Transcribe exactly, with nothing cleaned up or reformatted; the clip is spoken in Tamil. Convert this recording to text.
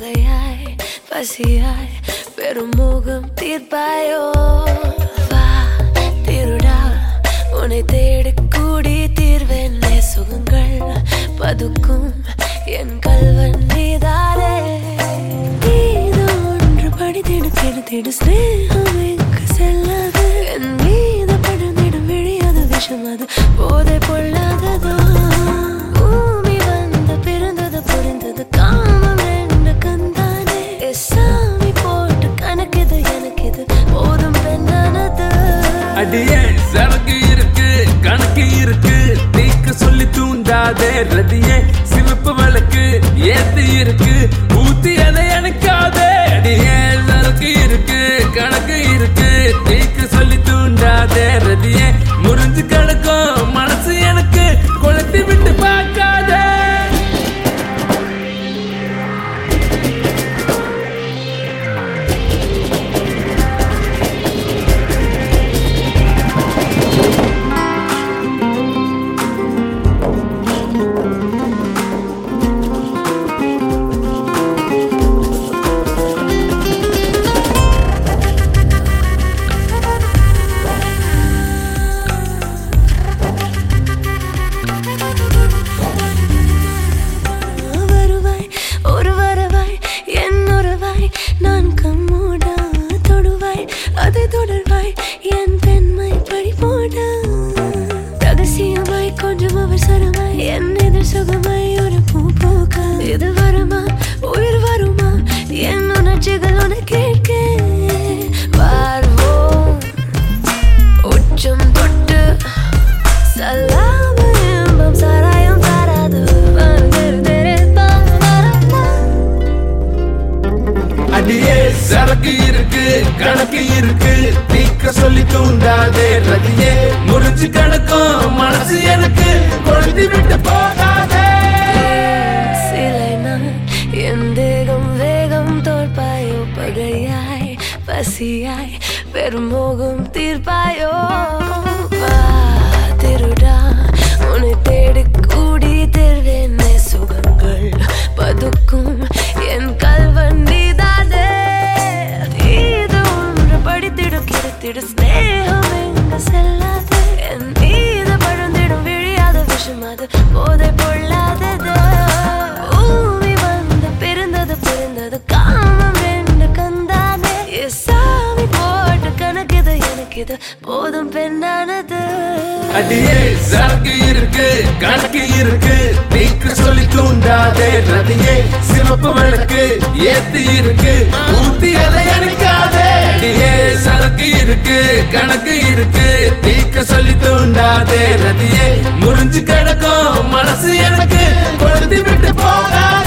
பகையாய் பசியாய் பெரும் மோகம் தீர்ப்பாயோ வா திருடா உன்னை தேடி கூடி தீர்வேன் சுகங்கள் பதுக்கும் என் கல்வன் நீதானே நீது ஒன்று படித்திடு கெடுத்திடு ஸ்நேகம் எங்கு செல்லாது என் மீது படுந்திடும் விழியாது விஷம் அது போதை பொல்லாததோ பூமி வந்து பிறந்தது புரிந்தது காமம் ரெண்டு கந்தானே சாமி போட்டு கணக்குது எனக்கு இது போதும் பெண்ணானது அடியே சரக்கு இருக்கு கணக்கு இருக்கு நீக்க சொல்லி தூண்டாதே ரதியே சிவப்பு வழக்கு ஏத்து இருக்கு ஊத்தி அதை எனக்காதே அடியே சரக்கு இருக்கு கணக்கு இருக்கு நீக்க சொல்லி தூண்டாதே ரதியே முறிஞ்சு கிடக்கும் மனசு எனக்கு கொளுத்தி விட்டு பார்க்காதே நான் கம்மோடா தொடுவாய் அதை தொடர்வாய் என் பெண்மை பழிபோடா ரகசியமாய் கொஞ்சம் அவசரமாய் என் எதிர் சுகமாய் ஒரு பூ போக இது வருமா உயிர் வருமா என் உணர்ச்சிகள் உன கேட்க வாழ்வோம் உச்சம் தொட்டு சல்லாம இன்பம் சாராயம் சாராது அடியே சரக்கு இருக்கு கணக்கு இருக்கு நீக்க சொல்லி தூண்டாதே ரதியே முறிஞ்சு கிடக்கும் மனசு எனக்கு கொளுத்தி விட்டு போகாதே சிலை நான் என் தேகம் வேகம் தோற்பாயோ பகையாய் பசியாய் பெரும் மோகம் தீர்ப்பாயோ வா திருடா உன்னை தேடி கூடி தீர்வேன் சுகங்கள் பதுக்கும் என் கல்வன் நீதானே இது ஒன்று படித்திடு கிடைத்திடு ஸ்நேகம் எங்க செல்லாது என் மீது பழுந்திடும் விழியாத விஷம் அது போதை பொல்லாதது பூமி வந்து பிறந்தது பிறந்தது காமம் ரெண்டு கந்தானே சாமி போட்டு கணக்குது எனக்கு இது போதும் பெண்ணானது அடியே சரக்கு இருக்கு கணக்கு இருக்கு நீக்க சொல்லி தூண்டாதே ரதியே சிவப்பு வழக்கு ஏத்து இருக்கு ஊத்தி அதை எனக்காதே அடியே சரக்கு இருக்கு கணக்கு இருக்கு நீக்க சொல்லி தூண்டாதே ரதியே முறிஞ்சு கிடக்கும் மனசு எனக்கு கொளுத்தி விட்டு போகாதே